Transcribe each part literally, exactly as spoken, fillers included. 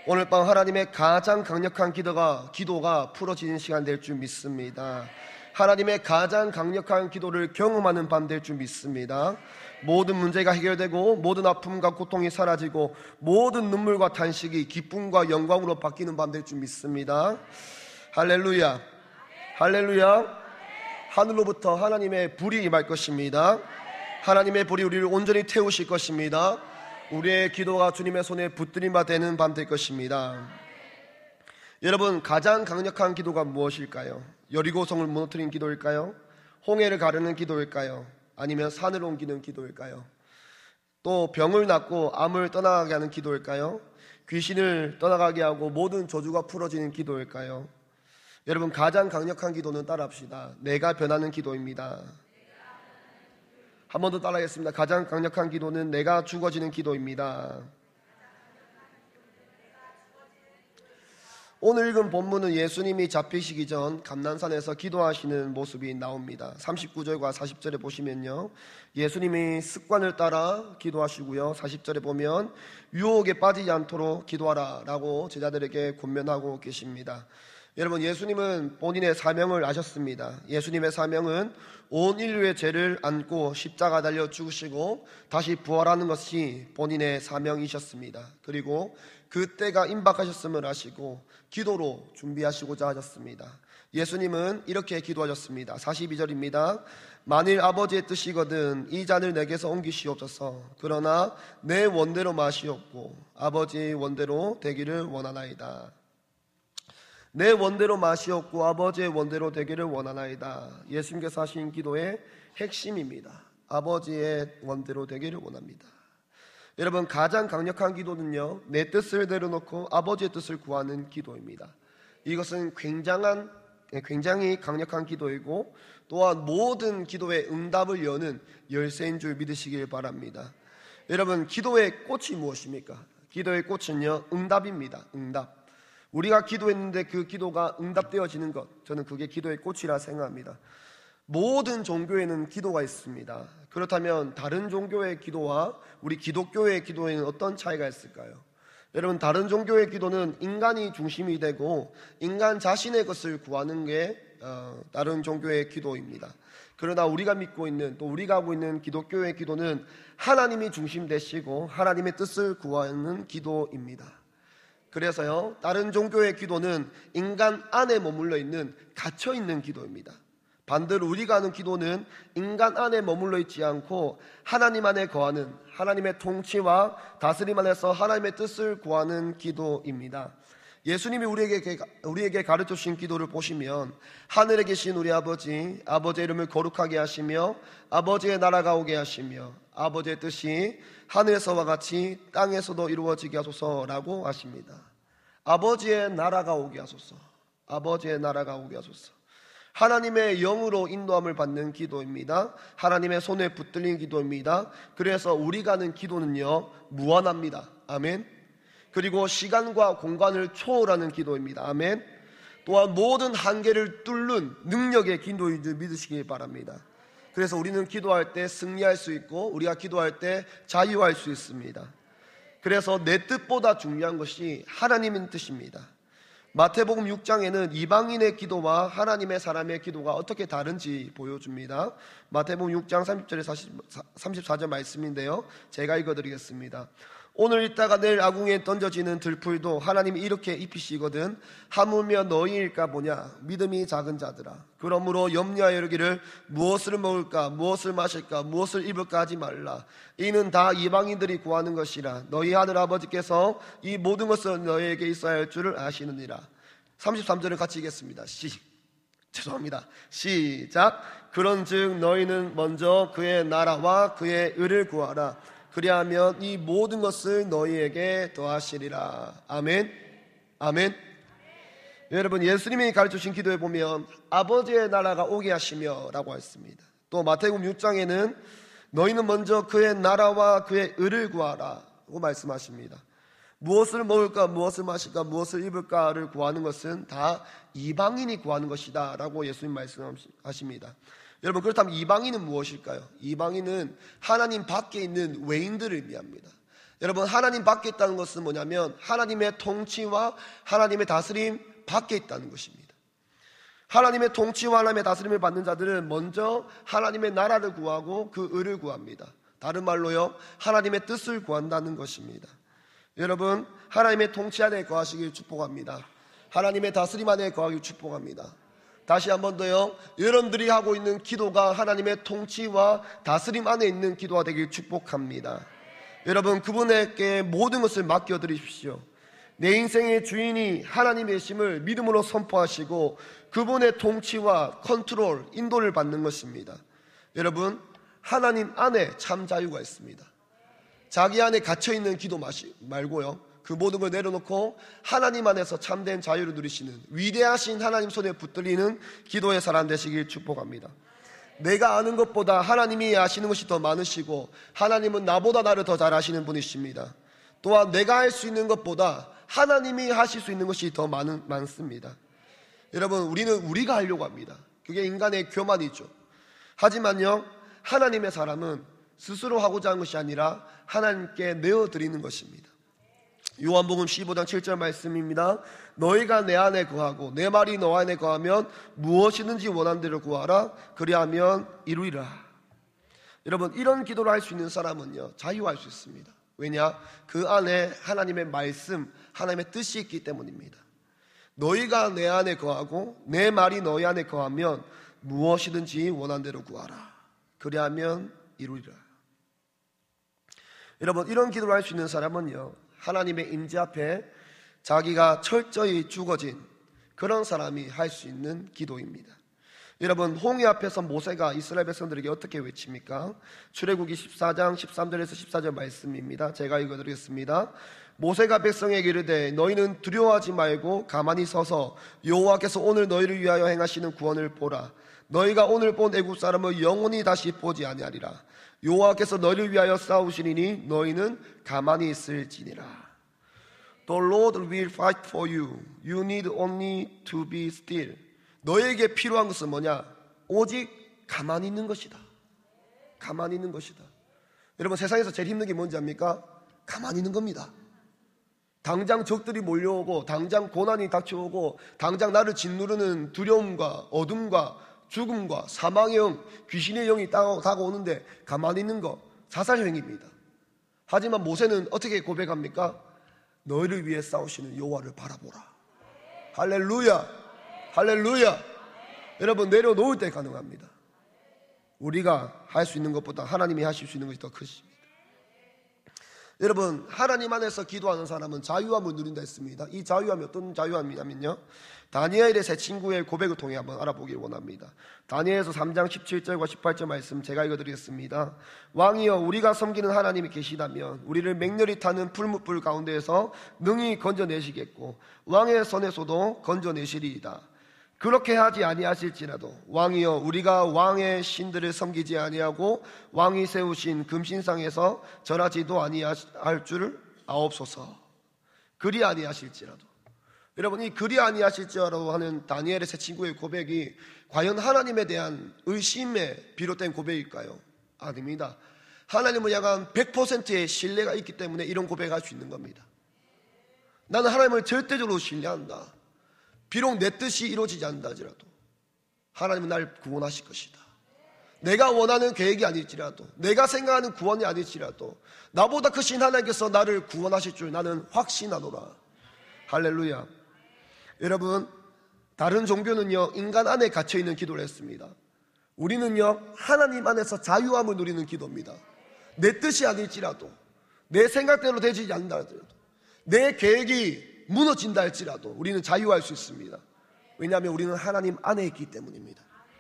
오늘 밤 하나님의 가장 강력한 기도가 기도가 풀어지는 시간 될 줄 믿습니다. 하나님의 가장 강력한 기도를 경험하는 밤 될 줄 믿습니다. 모든 문제가 해결되고 모든 아픔과 고통이 사라지고 모든 눈물과 탄식이 기쁨과 영광으로 바뀌는 밤 될 줄 믿습니다. 할렐루야, 할렐루야. 하늘로부터 하나님의 불이 임할 것입니다. 하나님의 불이 우리를 온전히 태우실 것입니다. 우리의 기도가 주님의 손에 붙들림바 되는 밤 될 것입니다. 여러분, 가장 강력한 기도가 무엇일까요? 여리고성을 무너뜨린 기도일까요? 홍해를 가르는 기도일까요? 아니면 산을 옮기는 기도일까요? 또 병을 낫고 암을 떠나가게 하는 기도일까요? 귀신을 떠나가게 하고 모든 저주가 풀어지는 기도일까요? 여러분, 가장 강력한 기도는 따라합시다. 내가 변하는 기도입니다. 한 번 더 따라하겠습니다. 가장 강력한 기도는 내가 죽어지는 기도입니다. 오늘 읽은 본문은 예수님이 잡히시기 전 감난산에서 기도하시는 모습이 나옵니다. 삼십구 절과 사십 절에 보시면요, 예수님이 습관을 따라 기도하시고요, 사십 절에 보면 유혹에 빠지지 않도록 기도하라 라고 제자들에게 권면하고 계십니다. 여러분, 예수님은 본인의 사명을 아셨습니다. 예수님의 사명은 온 인류의 죄를 안고 십자가 달려 죽으시고 다시 부활하는 것이 본인의 사명이셨습니다. 그리고 그때가 임박하셨음을 아시고 기도로 준비하시고자 하셨습니다. 예수님은 이렇게 기도하셨습니다. 사십이 절입니다. 만일 아버지의 뜻이거든 이 잔을 내게서 옮기시옵소서. 그러나 내 원대로 마시옵고 아버지의 원대로 되기를 원하나이다. 내 원대로 마시옵고 아버지의 원대로 되기를 원하나이다. 예수님께서 하신 기도의 핵심입니다. 아버지의 원대로 되기를 원합니다. 여러분, 가장 강력한 기도는요, 내 뜻을 내려놓고 아버지의 뜻을 구하는 기도입니다. 이것은 굉장한, 굉장히 강력한 기도이고 또한 모든 기도의 응답을 여는 열쇠인 줄 믿으시길 바랍니다. 여러분, 기도의 꽃이 무엇입니까? 기도의 꽃은요, 응답입니다. 응답. 우리가 기도했는데 그 기도가 응답되어지는 것, 저는 그게 기도의 꽃이라 생각합니다. 모든 종교에는 기도가 있습니다. 그렇다면 다른 종교의 기도와 우리 기독교의 기도에는 어떤 차이가 있을까요? 여러분, 다른 종교의 기도는 인간이 중심이 되고 인간 자신의 것을 구하는 게 어, 다른 종교의 기도입니다. 그러나 우리가 믿고 있는, 또 우리가 하고 있는 기독교의 기도는 하나님이 중심 되시고 하나님의 뜻을 구하는 기도입니다. 그래서요, 다른 종교의 기도는 인간 안에 머물러 있는, 갇혀 있는 기도입니다. 반대로 우리가 하는 기도는 인간 안에 머물러 있지 않고 하나님 안에 거하는, 하나님의 통치와 다스림 안에서 하나님의 뜻을 구하는 기도입니다. 예수님이 우리에게, 우리에게 가르쳐 주신 기도를 보시면 하늘에 계신 우리 아버지, 아버지의 이름을 거룩하게 하시며 아버지의 나라가 오게 하시며 아버지의 뜻이 하늘에서와 같이 땅에서도 이루어지게 하소서라고 하십니다. 아버지의 나라가 오게 하소서. 아버지의 나라가 오게 하소서. 하나님의 영으로 인도함을 받는 기도입니다. 하나님의 손에 붙들린 기도입니다. 그래서 우리가 하는 기도는요, 무한합니다. 아멘. 그리고 시간과 공간을 초월하는 기도입니다. 아멘. 또한 모든 한계를 뚫는 능력의 기도인 줄 믿으시기 바랍니다. 그래서 우리는 기도할 때 승리할 수 있고 우리가 기도할 때 자유할 수 있습니다. 그래서 내 뜻보다 중요한 것이 하나님의 뜻입니다. 마태복음 육 장에는 이방인의 기도와 하나님의 사람의 기도가 어떻게 다른지 보여줍니다. 마태복음 육 장 삼십 절에 삼십사 절 말씀인데요, 제가 읽어드리겠습니다. 오늘 있다가 내일 아궁이에 던져지는 들풀도 하나님이 이렇게 입히시거든 하물며 너희일까 보냐 믿음이 작은 자들아. 그러므로 염려하여 이르기를 무엇을 먹을까 무엇을 마실까 무엇을 입을까 하지 말라. 이는 다 이방인들이 구하는 것이라. 너희 하늘 아버지께서 이 모든 것을 너희에게 있어야 할 줄을 아시느니라. 삼십삼 절을 같이 읽겠습니다. 시, 죄송합니다. 시작. 그런즉 너희는 먼저 그의 나라와 그의 의를 구하라. 그리하면 이 모든 것을 너희에게 더하시리라. 아멘. 아멘. 여러분, 예수님이 가르쳐주신 기도에 보면 아버지의 나라가 오게 하시며 라고 했습니다. 또 마태복음 육 장에는 너희는 먼저 그의 나라와 그의 의를 구하라 고 말씀하십니다. 무엇을 먹을까 무엇을 마실까 무엇을 입을까를 구하는 것은 다 이방인이 구하는 것이다 라고 예수님 말씀하십니다. 여러분, 그렇다면 이방인은 무엇일까요? 이방인은 하나님 밖에 있는 외인들을 의미합니다. 여러분, 하나님 밖에 있다는 것은 뭐냐면 하나님의 통치와 하나님의 다스림 밖에 있다는 것입니다. 하나님의 통치와 하나님의 다스림을 받는 자들은 먼저 하나님의 나라를 구하고 그 의를 구합니다. 다른 말로요, 하나님의 뜻을 구한다는 것입니다. 여러분, 하나님의 통치 안에 거하시길 축복합니다. 하나님의 다스림 안에 거하길 축복합니다. 다시 한 번 더요, 여러분들이 하고 있는 기도가 하나님의 통치와 다스림 안에 있는 기도가 되길 축복합니다. 여러분, 그분에게 모든 것을 맡겨드리십시오. 내 인생의 주인이 하나님이심을 믿음으로 선포하시고 그분의 통치와 컨트롤, 인도를 받는 것입니다. 여러분, 하나님 안에 참 자유가 있습니다. 자기 안에 갇혀있는 기도 말고요, 그 모든 걸 내려놓고 하나님 안에서 참된 자유를 누리시는 위대하신 하나님 손에 붙들리는 기도의 사람 되시길 축복합니다. 내가 아는 것보다 하나님이 아시는 것이 더 많으시고 하나님은 나보다 나를 더 잘 아시는 분이십니다. 또한 내가 할 수 있는 것보다 하나님이 하실 수 있는 것이 더 많은, 많습니다. 여러분, 우리는 우리가 하려고 합니다. 그게 인간의 교만이죠. 하지만요, 하나님의 사람은 스스로 하고자 하는 것이 아니라 하나님께 내어드리는 것입니다. 요한복음 십오 장 칠 절 말씀입니다. 너희가 내 안에 거하고 내 말이 너 안에 거하면 무엇이든지 원하는 대로 구하라. 그리하면 이루리라. 여러분, 이런 기도를 할 수 있는 사람은요, 자유할 수 있습니다. 왜냐? 그 안에 하나님의 말씀, 하나님의 뜻이 있기 때문입니다. 너희가 내 안에 거하고 내 말이 너희 안에 거하면 무엇이든지 원하는 대로 구하라. 그리하면 이루리라. 여러분, 이런 기도를 할 수 있는 사람은요, 하나님의 임재 앞에 자기가 철저히 죽어진 그런 사람이 할 수 있는 기도입니다. 여러분, 홍해 앞에서 모세가 이스라엘 백성들에게 어떻게 외칩니까? 출애굽기 십사 장 십삼 절에서 십사 절 말씀입니다. 제가 읽어드리겠습니다. 모세가 백성에게 이르되 너희는 두려워하지 말고 가만히 서서 여호와께서 오늘 너희를 위하여 행하시는 구원을 보라. 너희가 오늘 본 애굽 사람을 영원히 다시 보지 아니하리라. 여호와께서 너희를 위하여 싸우시리니 너희는 가만히 있을지니라. The Lord will fight for you. You need only to be still. 너에게 필요한 것은 뭐냐? 오직 가만히 있는 것이다. 가만히 있는 것이다. 여러분, 세상에서 제일 힘든 게 뭔지 압니까? 가만히 있는 겁니다. 당장 적들이 몰려오고 당장 고난이 닥쳐오고 당장 나를 짓누르는 두려움과 어둠과 죽음과 사망의 영, 귀신의 영이 다가오는데 가만히 있는 거 자살행위입니다. 하지만 모세는 어떻게 고백합니까? 너희를 위해 싸우시는 여호와를 바라보라. 할렐루야, 할렐루야. 여러분, 내려놓을 때 가능합니다. 우리가 할 수 있는 것보다 하나님이 하실 수 있는 것이 더 크십니다. 여러분, 하나님 안에서 기도하는 사람은 자유함을 누린다 했습니다. 이 자유함이 어떤 자유함이냐면요, 다니엘의 세 친구의 고백을 통해 한번 알아보길 원합니다. 다니엘서 삼 장 십칠 절과 십팔 절 말씀 제가 읽어드리겠습니다. 왕이여, 우리가 섬기는 하나님이 계시다면 우리를 맹렬히 타는 풀무불 가운데에서 능히 건져내시겠고 왕의 손에서도 건져내시리이다. 그렇게 하지 아니하실지라도 왕이여, 우리가 왕의 신들을 섬기지 아니하고 왕이 세우신 금신상에서 절하지도 아니할 줄 아옵소서. 그리 아니하실지라도. 여러분, 이 그리 아니하실지라도 하는 다니엘의 세 친구의 고백이 과연 하나님에 대한 의심에 비롯된 고백일까요? 아닙니다. 하나님을 향한 백 퍼센트의 신뢰가 있기 때문에 이런 고백을 할 수 있는 겁니다. 나는 하나님을 절대적으로 신뢰한다. 비록 내 뜻이 이루어지지 않는다 하더라도 하나님은 날 구원하실 것이다. 내가 원하는 계획이 아닐지라도, 내가 생각하는 구원이 아닐지라도 나보다 크신 하나님께서 나를 구원하실 줄 나는 확신하노라. 할렐루야. 여러분, 다른 종교는요, 인간 안에 갇혀있는 기도를 했습니다. 우리는요, 하나님 안에서 자유함을 누리는 기도입니다. 내 뜻이 아닐지라도, 내 생각대로 되지 않는다 하더라도, 내 계획이 무너진다 할지라도 우리는 자유할 수 있습니다. 왜냐하면 우리는 하나님 안에 있기 때문입니다.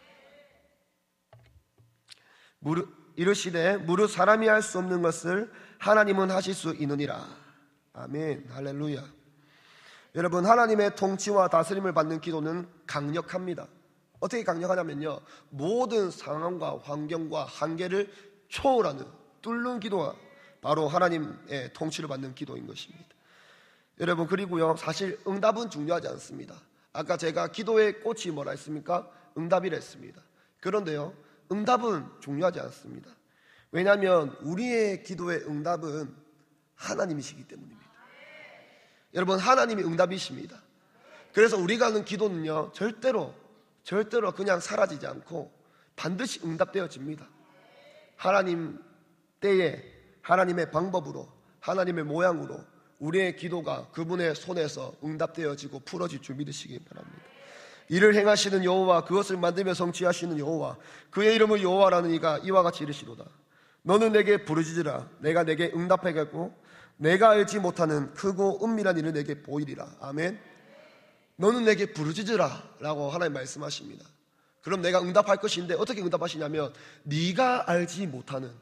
무릇, 이르시되 무릇 사람이 할 수 없는 것을 하나님은 하실 수 있느니라. 아멘. 할렐루야. 여러분, 하나님의 통치와 다스림을 받는 기도는 강력합니다. 어떻게 강력하냐면요, 모든 상황과 환경과 한계를 초월하는, 뚫는 기도가 바로 하나님의 통치를 받는 기도인 것입니다. 여러분, 그리고요, 사실 응답은 중요하지 않습니다. 아까 제가 기도의 꽃이 뭐라 했습니까? 응답이라 했습니다. 그런데요, 응답은 중요하지 않습니다. 왜냐하면 우리의 기도의 응답은 하나님이시기 때문입니다. 여러분, 하나님이 응답이십니다. 그래서 우리가 하는 기도는요, 절대로 절대로 그냥 사라지지 않고 반드시 응답되어집니다. 하나님 때에 하나님의 방법으로, 하나님의 모양으로 우리의 기도가 그분의 손에서 응답되어지고 풀어질 줄 믿으시기 바랍니다. 이를 행하시는 여호와, 그것을 만들며 성취하시는 여호와, 그의 이름을 여호와라는 이가 이와 같이 이르시로다. 너는 내게 부르짖으라. 내가 내게 응답하겠고 내가 알지 못하는 크고 은밀한 일을 내게 보이리라. 아멘. 너는 내게 부르짖으라 라고 하나님 말씀하십니다. 그럼 내가 응답할 것인데 어떻게 응답하시냐면 네가 알지 못하는,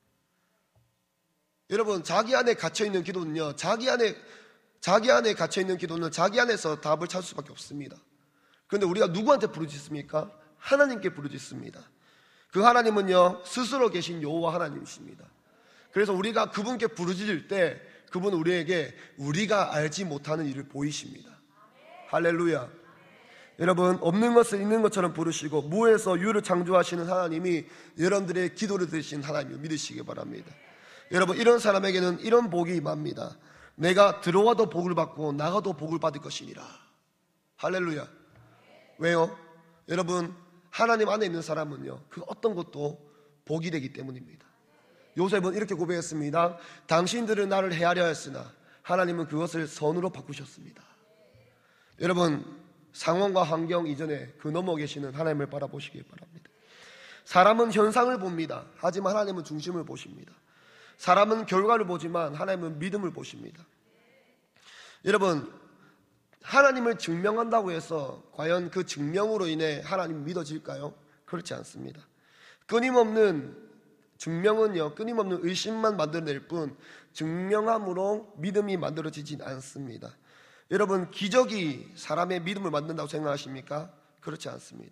여러분, 자기 안에 갇혀있는 기도는요, 자기 안에 자기 안에 갇혀있는 기도는 자기 안에서 답을 찾을 수밖에 없습니다. 그런데 우리가 누구한테 부르짖습니까? 하나님께 부르짖습니다. 그 하나님은요, 스스로 계신 여호와 하나님이십니다. 그래서 우리가 그분께 부르짖을 때 그분은 우리에게 우리가 알지 못하는 일을 보이십니다. 할렐루야. 여러분, 없는 것을 있는 것처럼 부르시고 무에서 유를 창조하시는 하나님이 여러분들의 기도를 들으신 하나님을 믿으시기 바랍니다. 여러분, 이런 사람에게는 이런 복이 임합니다. 내가 들어와도 복을 받고 나가도 복을 받을 것이니라. 할렐루야. 왜요? 여러분, 하나님 안에 있는 사람은요, 그 어떤 것도 복이 되기 때문입니다. 요셉은 이렇게 고백했습니다. 당신들은 나를 해하려 했으나 하나님은 그것을 선으로 바꾸셨습니다. 여러분, 상황과 환경 이전에 그 넘어 계시는 하나님을 바라보시기 바랍니다. 사람은 현상을 봅니다. 하지만 하나님은 중심을 보십니다. 사람은 결과를 보지만 하나님은 믿음을 보십니다. 여러분, 하나님을 증명한다고 해서 과연 그 증명으로 인해 하나님이 믿어질까요? 그렇지 않습니다. 끊임없는 증명은요, 끊임없는 의심만 만들어낼 뿐 증명함으로 믿음이 만들어지진 않습니다. 여러분, 기적이 사람의 믿음을 만든다고 생각하십니까? 그렇지 않습니다.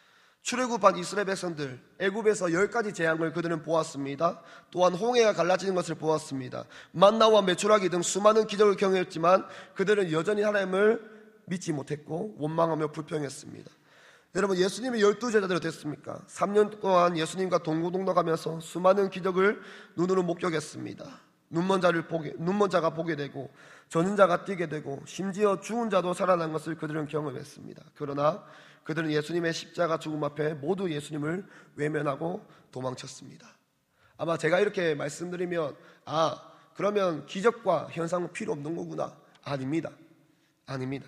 출애굽한 이스라엘 백성들, 애굽에서 열 가지 재앙을 그들은 보았습니다. 또한 홍해가 갈라지는 것을 보았습니다. 만나와 메추라기 등 수많은 기적을 경험했지만 그들은 여전히 하나님을 믿지 못했고 원망하며 불평했습니다. 여러분, 예수님이 열두 제자대로 됐습니까? 삼 년 동안 예수님과 동고동락하면서 수많은 기적을 눈으로 목격했습니다. 눈먼 자를 보게, 눈먼 자가 보게 되고 전는 자가 뛰게 되고 심지어 죽은 자도 살아난 것을 그들은 경험했습니다. 그러나 그들은 예수님의 십자가 죽음 앞에 모두 예수님을 외면하고 도망쳤습니다. 아마 제가 이렇게 말씀드리면 아, 그러면 기적과 현상은 필요 없는 거구나. 아닙니다. 아닙니다.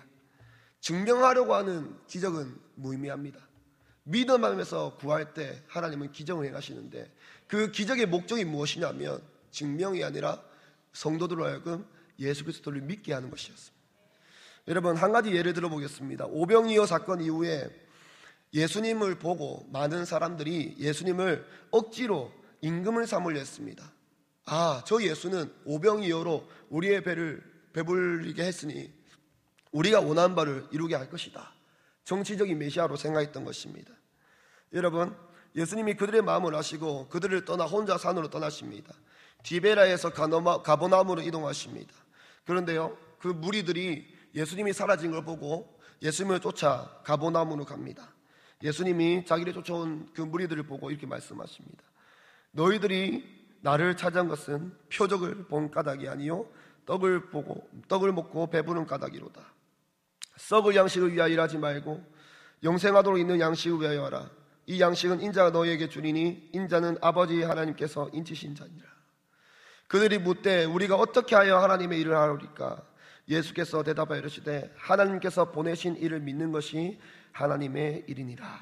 증명하려고 하는 기적은 무의미합니다. 믿음 안에서 구할 때 하나님은 기적을 행하시는데 그 기적의 목적이 무엇이냐면 증명이 아니라 성도들로 하여금 예수 그리스도를 믿게 하는 것이었습니다. 여러분, 한 가지 예를 들어보겠습니다. 오병이어 사건 이후에 예수님을 보고 많은 사람들이 예수님을 억지로 임금을 삼으려 했습니다. 아, 저 예수는 오병이어로 우리의 배를 배불리게 했으니 우리가 원하는 바를 이루게 할 것이다. 정치적인 메시아로 생각했던 것입니다. 여러분, 예수님이 그들의 마음을 아시고 그들을 떠나 혼자 산으로 떠나십니다. 디베라에서 가버나움으로 이동하십니다. 그런데요, 그 무리들이 예수님이 사라진 걸 보고 예수님을 쫓아 가버나움으로 갑니다. 예수님이 자기를 쫓아온 그 무리들을 보고 이렇게 말씀하십니다. 너희들이 나를 찾아온 것은 표적을 본 까닭이 아니요 떡을 보고 떡을 먹고 배부른 까닭이로다. 썩을 양식을 위하여 일하지 말고 영생하도록 있는 양식을 위하여 하라. 이 양식은 인자가 너희에게 주리니 인자는 아버지 하나님께서 인치신 자니라. 그들이 묻되 우리가 어떻게 하여 하나님의 일을 하리까? 예수께서 대답하여 이르시되 하나님께서 보내신 일을 믿는 것이 하나님의 일이니라.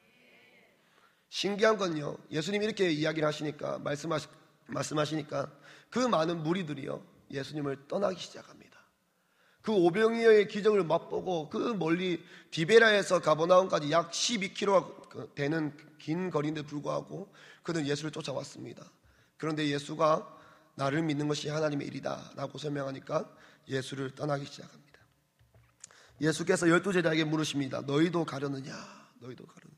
신기한 건요, 예수님이 이렇게 이야기를 하시니까 말씀하시, 말씀하시니까 그 많은 무리들이요 예수님을 떠나기 시작합니다. 그 오병이어의 기적을 맛보고 그 멀리 디베라에서 가버나움까지 약 십이 킬로미터가 되는 긴 거리인데 불구하고 그들은 예수를 쫓아왔습니다. 그런데 예수가 나를 믿는 것이 하나님의 일이다 라고 설명하니까 예수를 떠나기 시작합니다. 예수께서 열두 제자에게 물으십니다. 너희도 가려느냐? 너희도 가려느냐?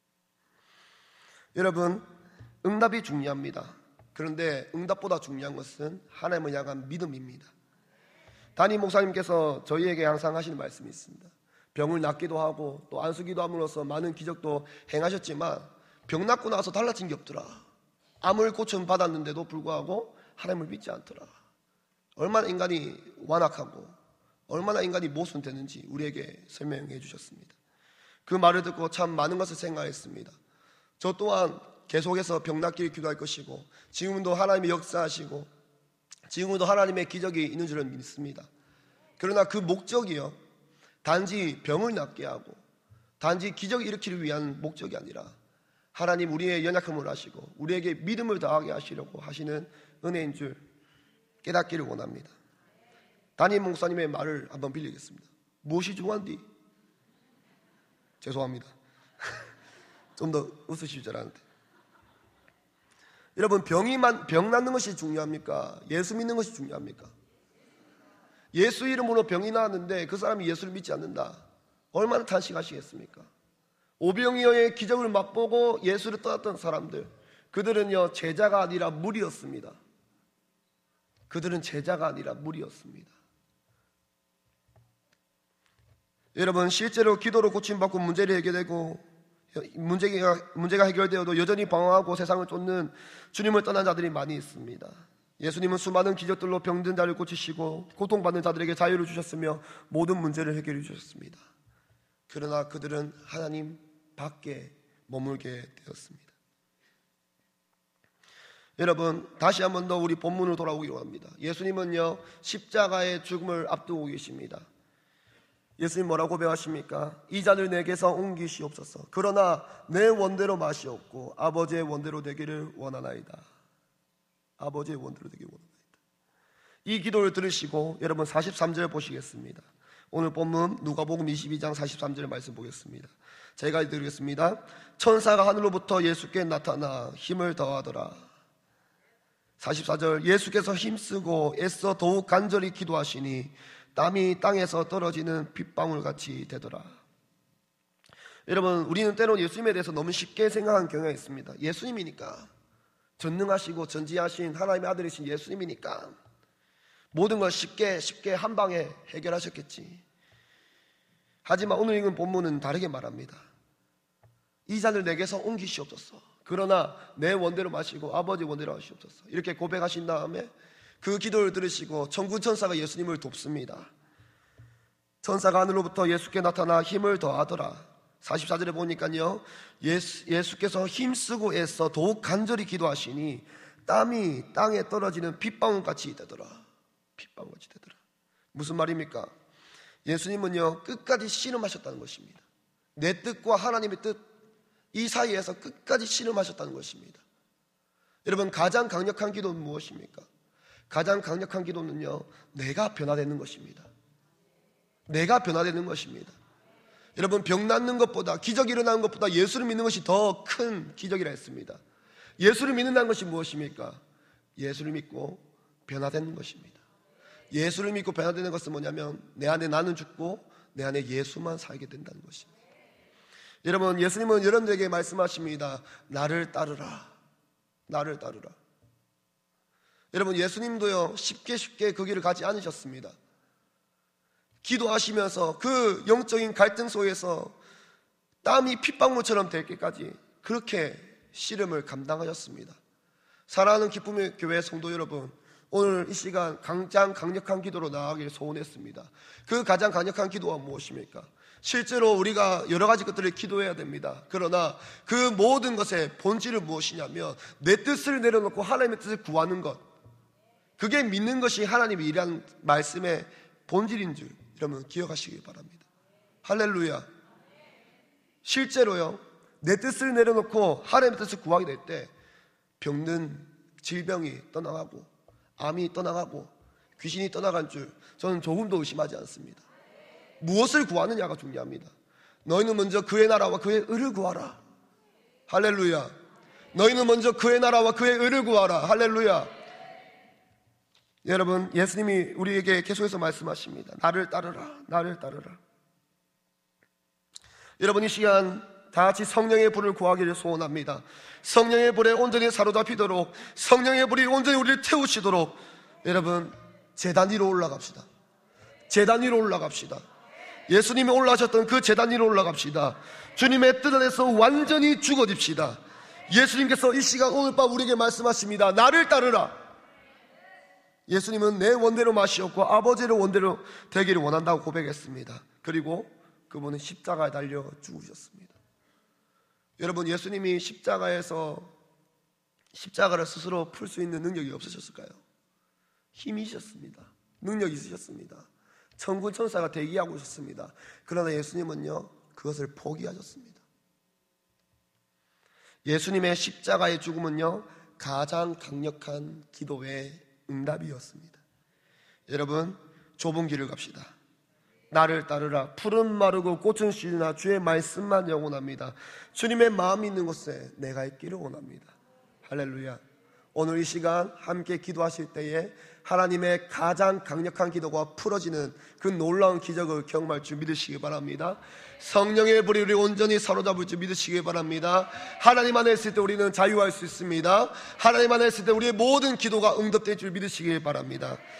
여러분, 응답이 중요합니다. 그런데 응답보다 중요한 것은 하나님을 향한 믿음입니다. 담임 목사님께서 저희에게 항상 하시는 말씀이 있습니다. 병을 낫기도 하고 또 안수기도 함으로써 많은 기적도 행하셨지만 병 낫고 나서 달라진 게 없더라. 암을 고침 받았는데도 불구하고 하나님을 믿지 않더라. 얼마나 인간이 완악하고 얼마나 인간이 모순되는지 우리에게 설명해 주셨습니다. 그 말을 듣고 참 많은 것을 생각했습니다. 저 또한 계속해서 병 낫기를 기도할 것이고 지금도 하나님의 역사하시고 지금도 하나님의 기적이 있는 줄을 믿습니다. 그러나 그 목적이요, 단지 병을 낫게 하고 단지 기적을 일으키기 위한 목적이 아니라 하나님 우리의 연약함을 아시고 우리에게 믿음을 더하게 하시려고 하시는 은혜인 줄 깨닫기를 원합니다. 담임 목사님의 말을 한번 빌리겠습니다. 무엇이 중요한디? 죄송합니다. 좀 더 웃으실 줄 알았는데. 여러분, 병이 만, 병 낫는 것이 중요합니까? 예수 믿는 것이 중요합니까? 예수 이름으로 병이 나왔는데 그 사람이 예수를 믿지 않는다. 얼마나 탄식하시겠습니까? 오병이어의 기적을 맛보고 예수를 떠났던 사람들, 그들은요 제자가 아니라 무리였습니다. 그들은 제자가 아니라 무리였습니다. 여러분, 실제로 기도로 고침받고 문제를 해결되고 문제가, 문제가 해결되어도 여전히 방황하고 세상을 쫓는 주님을 떠난 자들이 많이 있습니다. 예수님은 수많은 기적들로 병든 자를 고치시고 고통받는 자들에게 자유를 주셨으며 모든 문제를 해결해 주셨습니다. 그러나 그들은 하나님 밖에 머물게 되었습니다. 여러분, 다시 한 번 더 우리 본문으로 돌아오기로 합니다. 예수님은요 십자가의 죽음을 앞두고 계십니다. 예수님 뭐라고 고백하십니까? 이 잔을 내게서 옮기시옵소서. 그러나 내 원대로 마시옵고 아버지의 원대로 되기를 원하나이다. 아버지의 원대로 되기를 원하나이다. 이 기도를 들으시고 여러분 사십삼 절 보시겠습니다. 오늘 본문 누가복음 이십이 장 사십삼 절 말씀 보겠습니다. 제가 읽겠습니다. 천사가 하늘로부터 예수께 나타나 힘을 더하더라. 사십사 절, 예수께서 힘쓰고 애써 더욱 간절히 기도하시니 땀이 땅에서 떨어지는 빗방울같이 되더라. 여러분, 우리는 때론 예수님에 대해서 너무 쉽게 생각하는 경향이 있습니다. 예수님이니까, 전능하시고 전지하신 하나님의 아들이신 예수님이니까 모든 걸 쉽게 쉽게 한 방에 해결하셨겠지. 하지만 오늘 읽은 본문은 다르게 말합니다. 이 잔을 내게서 옮기시옵소서. 그러나 내 원대로 마시고 아버지 원대로 하시옵소서. 이렇게 고백하신 다음에 그 기도를 들으시고 천군 천사가 예수님을 돕습니다. 천사가 하늘로부터 예수께 나타나 힘을 더하더라. 사십사 절에 보니까요 예수, 예수께서 힘쓰고 애써 더욱 간절히 기도하시니 땀이 땅에 떨어지는 빗방울같이 되더라. 빗방울같이 되더라. 무슨 말입니까? 예수님은요 끝까지 씨름하셨다는 것입니다. 내 뜻과 하나님의 뜻, 이 사이에서 끝까지 씨름하셨다는 것입니다. 여러분, 가장 강력한 기도는 무엇입니까? 가장 강력한 기도는요 내가 변화되는 것입니다. 내가 변화되는 것입니다. 여러분, 병 낫는 것보다, 기적이 일어나는 것보다 예수를 믿는 것이 더 큰 기적이라 했습니다. 예수를 믿는다는 것이 무엇입니까? 예수를 믿고 변화되는 것입니다. 예수를 믿고 변화되는 것은 뭐냐면 내 안에 나는 죽고 내 안에 예수만 살게 된다는 것입니다. 여러분, 예수님은 여러분들에게 말씀하십니다. 나를 따르라. 나를 따르라. 여러분, 예수님도요 쉽게 쉽게 그 길을 가지 않으셨습니다. 기도하시면서 그 영적인 갈등 속에서 땀이 핏방울처럼 될 때까지 그렇게 씨름을 감당하셨습니다. 사랑하는 기쁨의 교회 성도 여러분, 오늘 이 시간 가장 강력한 기도로 나아가길 소원했습니다. 그 가장 강력한 기도가 무엇입니까? 실제로 우리가 여러 가지 것들을 기도해야 됩니다. 그러나 그 모든 것의 본질은 무엇이냐면 내 뜻을 내려놓고 하나님의 뜻을 구하는 것, 그게 믿는 것이 하나님이 일하는 말씀의 본질인 줄 여러분 기억하시길 바랍니다. 할렐루야. 실제로요 내 뜻을 내려놓고 하나님의 뜻을 구하게 될 때 병든 질병이 떠나가고 암이 떠나가고 귀신이 떠나간 줄 저는 조금도 의심하지 않습니다. 무엇을 구하느냐가 중요합니다. 너희는 먼저 그의 나라와 그의 의를 구하라. 할렐루야. 너희는 먼저 그의 나라와 그의 의를 구하라. 할렐루야. 여러분, 예수님이 우리에게 계속해서 말씀하십니다. 나를 따르라. 나를 따르라. 여러분, 이 시간 다 같이 성령의 불을 구하기를 소원합니다. 성령의 불에 온전히 사로잡히도록, 성령의 불이 온전히 우리를 태우시도록 여러분 제단 위로 올라갑시다. 제단 위로 올라갑시다. 예수님이 올라가셨던 그 제단 위로 올라갑시다. 주님의 뜻 안에서 완전히 죽어집시다. 예수님께서 이 시간 오늘 밤 우리에게 말씀하십니다. 나를 따르라. 예수님은 내 원대로 마시었고 아버지의 원대로 되기를 원한다고 고백했습니다. 그리고 그분은 십자가에 달려 죽으셨습니다. 여러분, 예수님이 십자가에서 십자가를 스스로 풀 수 있는 능력이 없으셨을까요? 힘이 있었습니다. 능력이 있으셨습니다. 천군 천사가 대기하고 있었습니다. 그러나 예수님은요, 그것을 포기하셨습니다. 예수님의 십자가의 죽음은요, 가장 강력한 기도의 응답이었습니다. 여러분, 좁은 길을 갑시다. 나를 따르라. 푸른 마르고 꽃은 쉬나 주의 말씀만 영원합니다. 주님의 마음이 있는 곳에 내가 있기를 원합니다. 할렐루야. 오늘 이 시간 함께 기도하실 때에 하나님의 가장 강력한 기도가 풀어지는 그 놀라운 기적을 경험할 줄 믿으시기 바랍니다. 성령의 불이 우리 온전히 사로잡을 줄 믿으시기 바랍니다. 하나님 안에 있을 때 우리는 자유할 수 있습니다. 하나님 안에 있을 때 우리의 모든 기도가 응답될 줄 믿으시기 바랍니다.